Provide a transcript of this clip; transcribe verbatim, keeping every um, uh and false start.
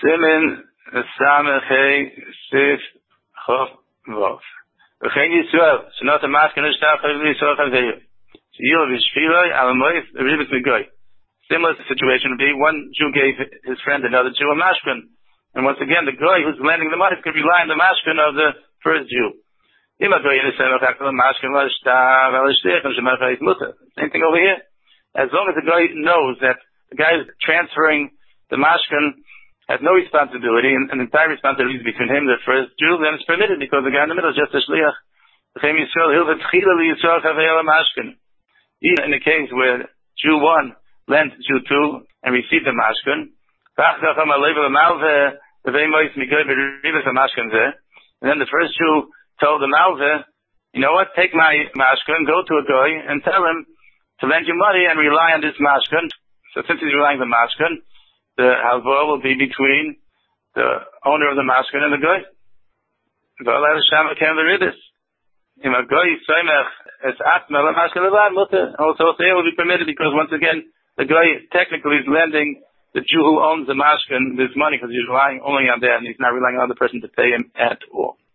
Simen Samechei Sif Chof Vov. V'chein Yisrael, Shnot HaMashkin Nishtach Yisrael Chaveyu. Yil V'shviloi Alamoyif Ribet Migoy. Similar situation would be one Jew gave his friend another Jew a mashkin. And once again, the guy who's lending the money could rely on the mashkin of the first Jew. Same thing over here. As long as the guy knows that the guy is transferring the mashkin has no responsibility, and, and the entire responsibility is between him and the first Jew, then it's permitted because the guy in the middle is just a shliach. Even in the case where Jew one lent Jew two and received the mashkin, and then the first Jew told the malveh, you know what, take my mashkin, go to a guy and tell him to lend you money and rely on this mashkin. So since he's relying on the mashkin, the halvah will be between the owner of the mashkin and the guy. Also, it will be permitted because once again, the guy technically is lending the Jew who owns the mashkin this money because he's relying only on that and he's not relying on the other person to pay him at all.